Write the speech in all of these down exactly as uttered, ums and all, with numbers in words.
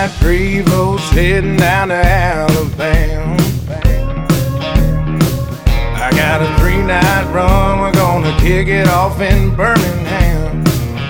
white Prevost heading down to Alabama. I got a three-night run, we're gonna kick it off in Birmingham.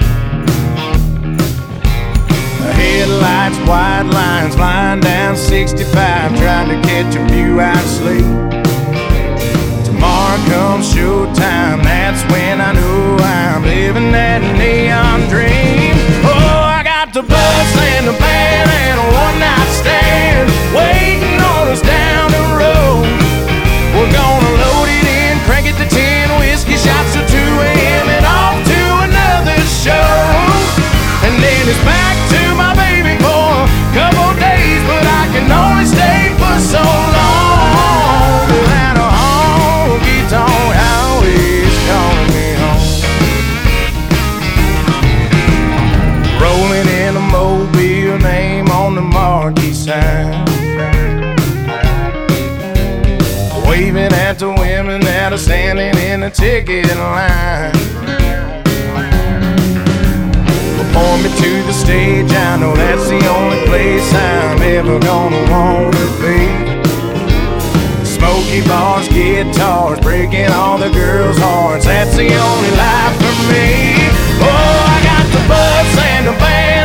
Headlights, white lines, flying down sixty-five, trying to catch a few hours sleep. Tomorrow comes showtime, that's when I know I'm living that neon dream. Oh, I got the bus and the band and a one-night stand waiting on us down the road. We're gonna load it in, crank it to ten, whiskey shots till two A M and off to another show. And then it's back to my baby for a couple days, but I can only stay for so long. And a honky-tonk always calling me home. Rolling in a Mobile, name on the marquee sign, waving at the women that are standing in the ticket line. Point me to the stage, I know that's the only place I'm ever gonna wanna be. Smoky bars, guitars, breaking all the girls' hearts, that's the only life for me. Oh, I got the bus and the band